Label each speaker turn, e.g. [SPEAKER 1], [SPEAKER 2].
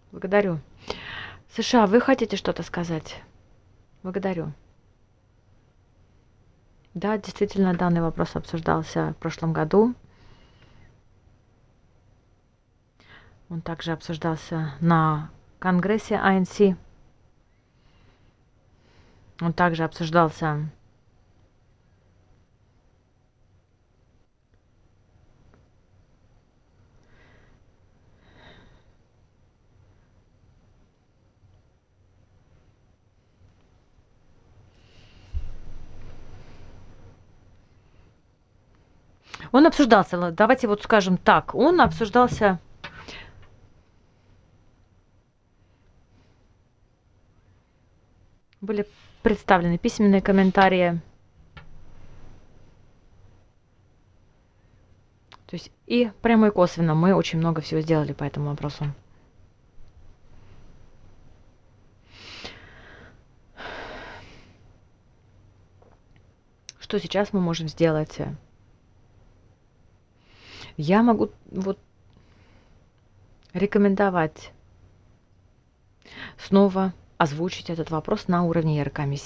[SPEAKER 1] Благодарю. США, вы хотите что-то сказать? Благодарю. Да, действительно, данный вопрос обсуждался в прошлом году. Он также обсуждался на Конгрессе АНС. Он также обсуждался. Он обсуждался, давайте вот скажем так, он обсуждался. Были представлены письменные комментарии. То есть и прямо и косвенно мы очень много всего сделали по этому вопросу. Что сейчас мы можем сделать? Я могу вот рекомендовать снова озвучить этот вопрос на уровне Еврокомиссии.